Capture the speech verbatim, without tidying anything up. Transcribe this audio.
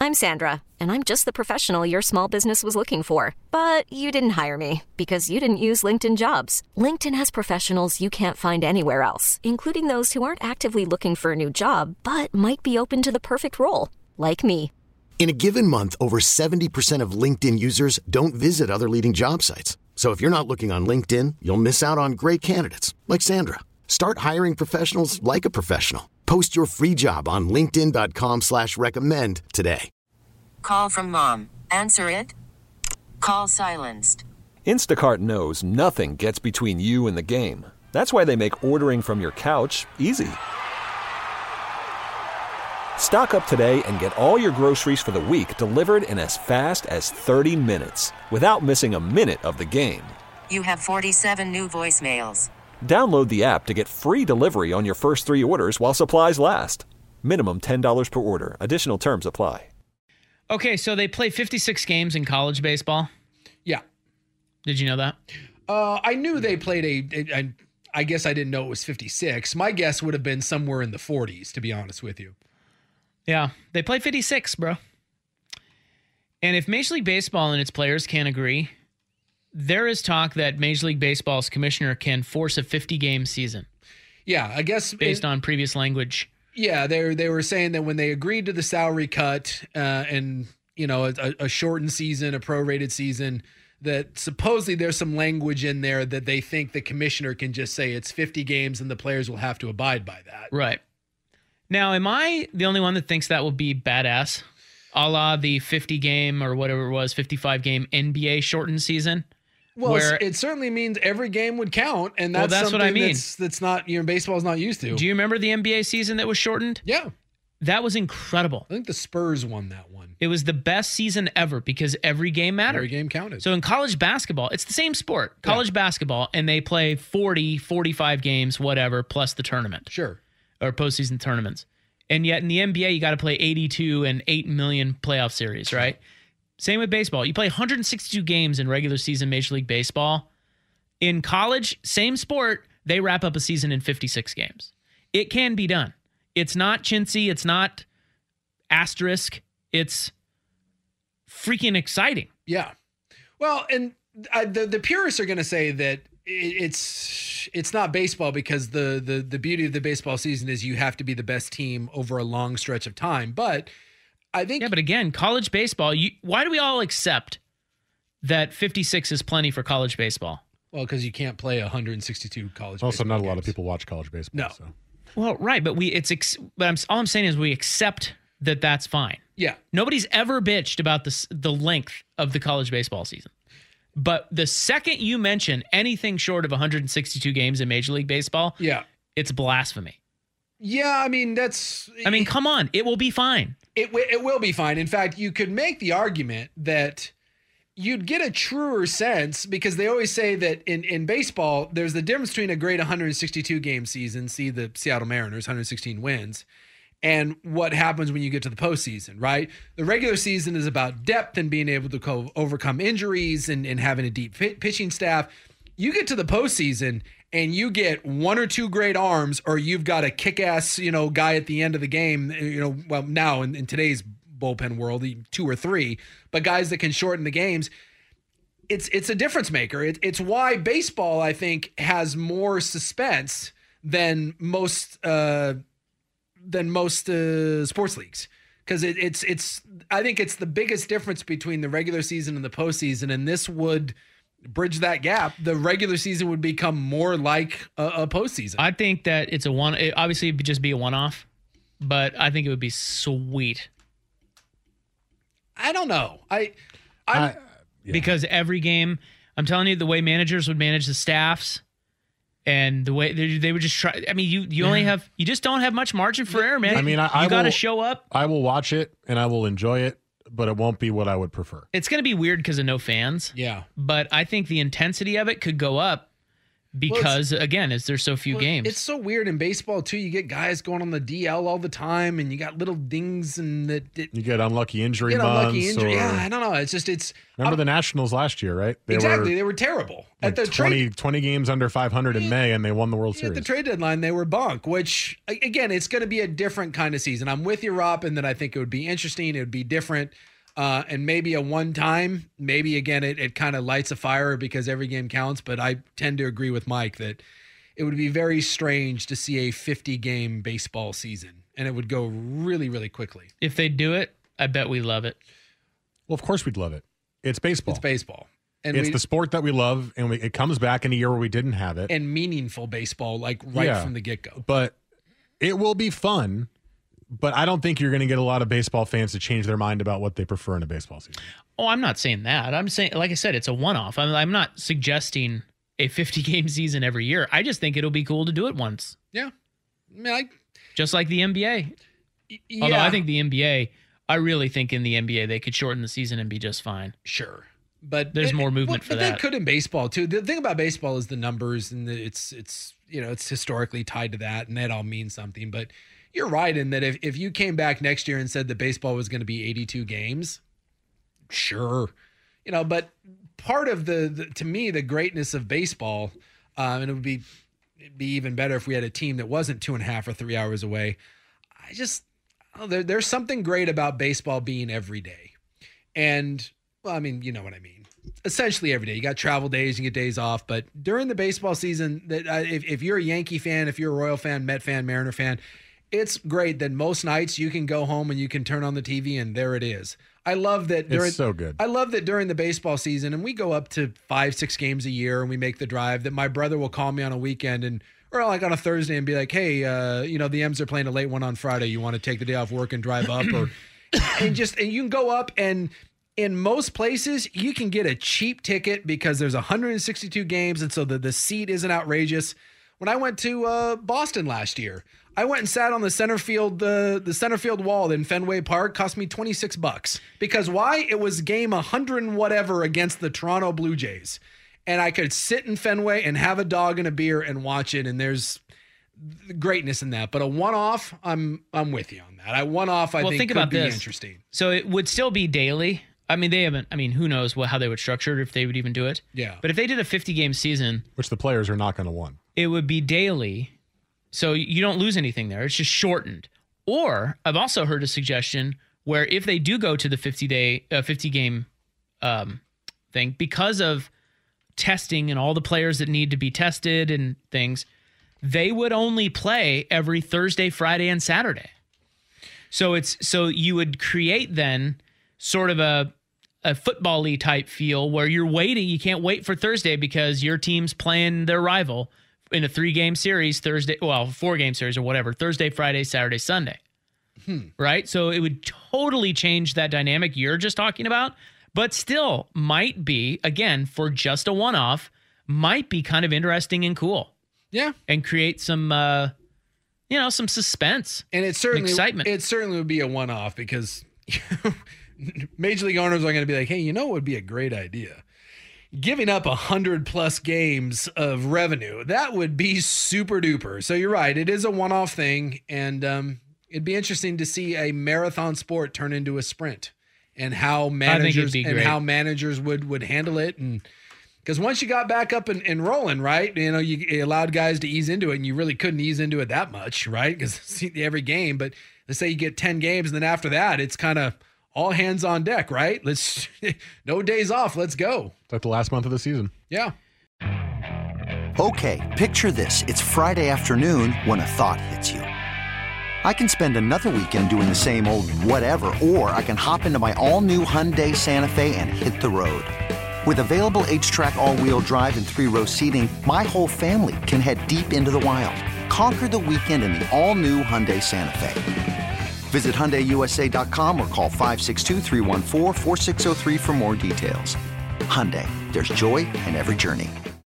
I'm Sandra, and I'm just the professional your small business was looking for. But you didn't hire me because you didn't use LinkedIn Jobs. LinkedIn has professionals you can't find anywhere else, including those who aren't actively looking for a new job, but might be open to the perfect role, like me. In a given month, over seventy percent of LinkedIn users don't visit other leading job sites. So if you're not looking on LinkedIn, you'll miss out on great candidates like Sandra. Start hiring professionals like a professional. Post your free job on linkedin.com slash recommend today. Call from mom. Answer it. Call silenced. Instacart knows nothing gets between you and the game. That's why they make ordering from your couch easy. Stock up today and get all your groceries for the week delivered in as fast as thirty minutes without missing a minute of the game. You have forty-seven new voicemails. Download the app to get free delivery on your first three orders while supplies last. Minimum ten dollars per order. Additional terms apply. Okay, so they play fifty-six games in college baseball. Yeah. Did you know that? Uh, I knew they played a, a, a... I guess I didn't know it was fifty-six. My guess would have been somewhere in the forties, to be honest with you. Yeah, they play fifty-six, bro. And if Major League Baseball and its players can't agree, there is talk that Major League Baseball's commissioner can force a fifty-game season. Yeah, I guess based it, on previous language. Yeah, they they were saying that when they agreed to the salary cut uh, and you know a, a shortened season, a prorated season, that supposedly there's some language in there that they think the commissioner can just say it's fifty games and the players will have to abide by that. Right. Now, am I the only one that thinks that will be badass? A la the fifty game or whatever it was, fifty-five game N B A shortened season? Well, where, it certainly means every game would count, and that's, well, that's something what I mean. that's, that's not, you know, baseball's not used to. Do you remember the N B A season that was shortened? Yeah. That was incredible. I think the Spurs won that one. It was the best season ever because every game mattered. Every game counted. So in college basketball, it's the same sport, college yeah. basketball, and they play forty, forty-five games, whatever, plus the tournament. Sure. Or postseason tournaments. And yet in the N B A, you got to play eighty-two and eight million playoff series, right? Same with baseball. You play one hundred sixty-two games in regular season Major League Baseball. In college, same sport, they wrap up a season in fifty-six games. It can be done. It's not chintzy. It's not asterisk. It's freaking exciting. Yeah. Well, and uh, the the purists are going to say that it's it's not baseball because the, the the beauty of the baseball season is you have to be the best team over a long stretch of time. But I think... Yeah, but again, college baseball, you, why do we all accept that fifty-six is plenty for college baseball? Well, because you can't play one hundred sixty-two college also, baseball not games. a lot of people watch college baseball. No. So. Well, right, but we it's ex, but I'm all I'm saying is we accept that that's fine. Yeah. Nobody's ever bitched about the the length of the college baseball season. But the second you mention anything short of one hundred sixty-two games in Major League Baseball, yeah, it's blasphemy. Yeah, I mean, that's... I mean, come on. It will be fine. It it will be fine. In fact, you could make the argument that you'd get a truer sense because they always say that in, in baseball, there's the difference between a great one hundred sixty-two game season, see the Seattle Mariners, one hundred sixteen wins, and what happens when you get to the postseason, right? The regular season is about depth and being able to co- overcome injuries and, and having a deep fit pitching staff. You get to the postseason and you get one or two great arms, or you've got a kick-ass, you know, guy at the end of the game, you know, well, now in, in today's bullpen world, two or three, but guys that can shorten the games. It's it's a difference maker. It, it's why baseball, I think, has more suspense than most uh, than most uh, sports leagues, because it, it's it's I think it's the biggest difference between the regular season and the postseason, and this would bridge that gap. The regular season would become more like a, a postseason. I think that it's a one. It obviously, it would just be a one-off, but I think it would be sweet. I don't know. I, I, I yeah. because every game, I'm telling you, the way managers would manage the staffs, and the way they, they would just try. I mean, you you yeah. only have you just don't have much margin for error, man. I mean, I, I you got to will, show up. I will watch it and I will enjoy it, but it won't be what I would prefer. It's going to be weird because of no fans. Yeah, but I think the intensity of it could go up because well, again, is there so few well, games? It's so weird in baseball too. You get guys going on the D L all the time, and you got little dings, and that you get unlucky injury you get months. Unlucky injury. Or, yeah, I don't know. It's just it's. Remember I'm, the Nationals last year, right? They exactly, were, they were terrible like at the twenty, trade. twenty games under five hundred in May, and they won the World Series. At the trade deadline, they were bunk. Which again, it's going to be a different kind of season. I'm with you, Rob, in that I think it would be interesting. It would be different. Uh, and maybe a one time, maybe again, it, it kind of lights a fire because every game counts. But I tend to agree with Mike that it would be very strange to see a fifty game baseball season, and it would go really, really quickly. If they do it, I bet we love it. Well, of course we'd love it. It's baseball. It's baseball. And it's we, the sport that we love, and we, it comes back in a year where we didn't have it. And meaningful baseball, like right yeah, from the get-go. But it will be fun. But I don't think you're going to get a lot of baseball fans to change their mind about what they prefer in a baseball season. Oh, I'm not saying that. I'm saying, like I said, it's a one-off. I'm, I'm not suggesting a fifty game season every year. I just think it'll be cool to do it once. Yeah. I mean, I, just like the N B A. Yeah. Although I think the N B A, I really think in the N B A they could shorten the season and be just fine. Sure. But there's it, more movement well, for but that. They could in baseball too. The thing about baseball is the numbers, and the, it's it's you know it's historically tied to that, and that all means something. But you're right in that if, if you came back next year and said that baseball was going to be eighty-two games, sure, you know. But part of the, the to me the greatness of baseball, um, and it would be it'd be even better if we had a team that wasn't two and a half or three hours away. I just oh, there, there's something great about baseball being every day, and well, I mean, you know what I mean. Essentially every day. You got travel days, you get days off, but during the baseball season, that uh, if, if you're a Yankee fan, if you're a Royal fan, Met fan, Mariner fan, it's great that most nights you can go home and you can turn on the T V and there it is. I love that. During, it's so good. I love that during the baseball season, and we go up to five, six games a year, and we make the drive, that my brother will call me on a weekend and or like on a Thursday and be like, hey, uh, you know, the M's are playing a late one on Friday. You want to take the day off work and drive up, or and just and you can go up, and in most places you can get a cheap ticket because there's one hundred sixty-two games, and so the the seat isn't outrageous. When I went to uh, Boston last year, I went and sat on the center field, the uh, the center field wall in Fenway Park. Cost me twenty-six bucks. Because why? It was game one hundred and whatever against the Toronto Blue Jays, and I could sit in Fenway and have a dog and a beer and watch it. And there's greatness in that. But a one-off, I'm I'm with you on that. I one-off, I well, think, think could about be this. interesting. So it would still be daily. I mean, they haven't. I mean, who knows what how they would structure it, if they would even do it. Yeah. But if they did a fifty game season, which the players are not going to want, it would be daily. So you don't lose anything there. It's just shortened. Or I've also heard a suggestion where if they do go to the fifty day, uh, fifty game um, thing, because of testing and all the players that need to be tested and things, they would only play every Thursday, Friday, and Saturday. So it's so you would create then sort of a a football-y type feel where you're waiting. You can't wait for Thursday because your team's playing their rival in a three-game series Thursday, well, four-game series or whatever, Thursday, Friday, Saturday, Sunday. Hmm. Right? So it would totally change that dynamic you're just talking about, but still might be, again, for just a one-off, might be kind of interesting and cool. Yeah. And create some, uh, you know, some suspense. And it certainly, excitement. It certainly would be a one-off because Major League owners are going to be like, hey, you know what would be a great idea? Giving up one hundred plus games of revenue. That would be super duper. So you're right. It is a one-off thing. And um, it'd be interesting to see a marathon sport turn into a sprint, and how managers and great. how managers would, would handle it. And because once you got back up and, and rolling, right, you know, you, you allowed guys to ease into it, and you really couldn't ease into it that much, right? Because every game, but let's say you get ten games, and then after that, it's kind of all hands on deck, right? Let's no days off. Let's go. It's like the last month of the season. Yeah. Okay, picture this. It's Friday afternoon when a thought hits you. I can spend another weekend doing the same old whatever, or I can hop into my all-new Hyundai Santa Fe and hit the road. With available H-Track all-wheel drive and three-row seating, my whole family can head deep into the wild. Conquer the weekend in the all-new Hyundai Santa Fe. Visit Hyundai U S A dot com or call five six two, three one four, four six zero three for more details. Hyundai, there's joy in every journey.